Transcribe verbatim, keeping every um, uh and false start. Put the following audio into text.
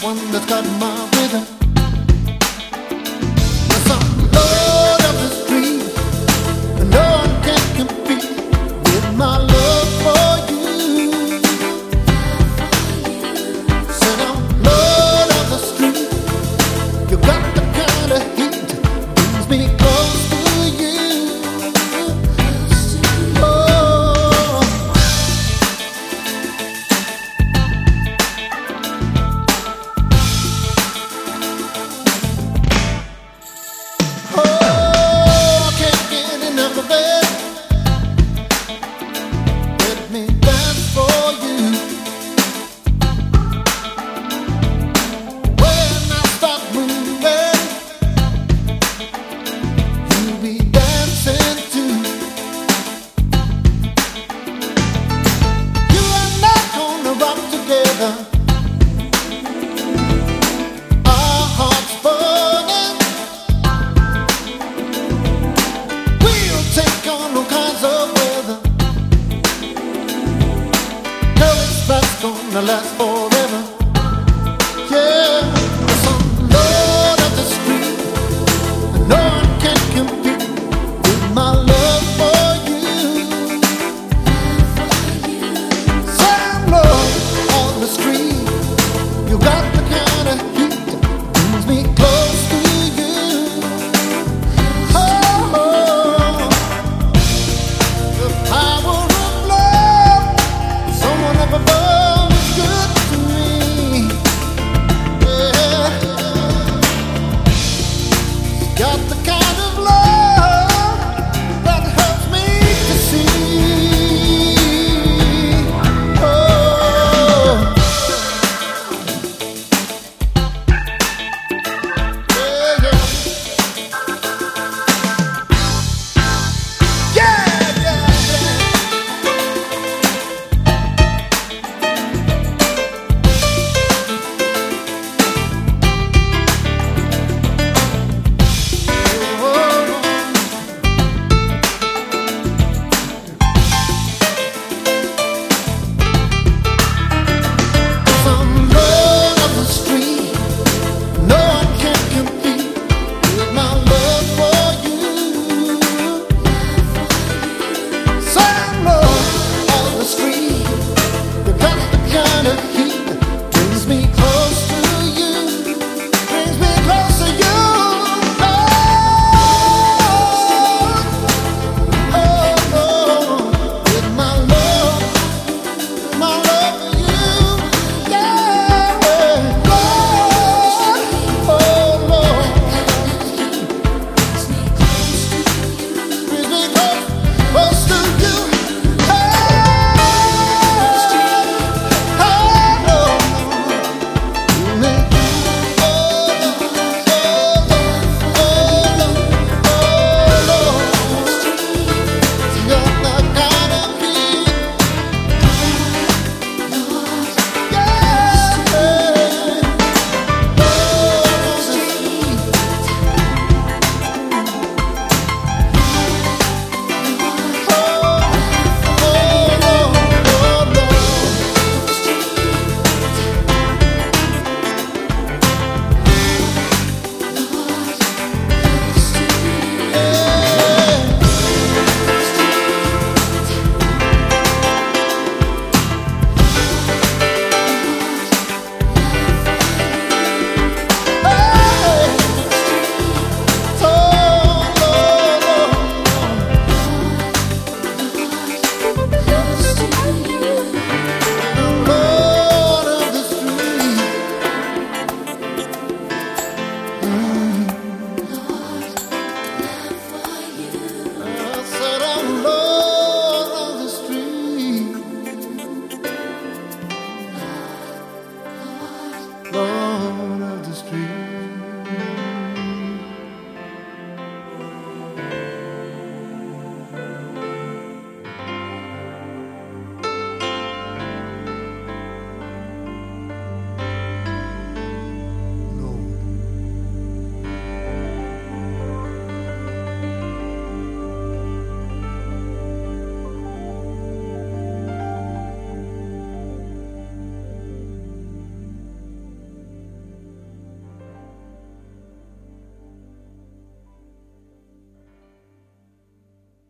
one that's got my rhythm. Yes, I'm Lord of the street, and no one can compete with my love for you. Said I'm Lord of the street. You got the kind of heat brings me close to you. Our hearts burning, we'll take on all kinds of weather. Girl, it's that's gonna last forever. Yeah, I'm Lord of the street, and no one can compete with my love for you. So I'm Lord of the street. You got the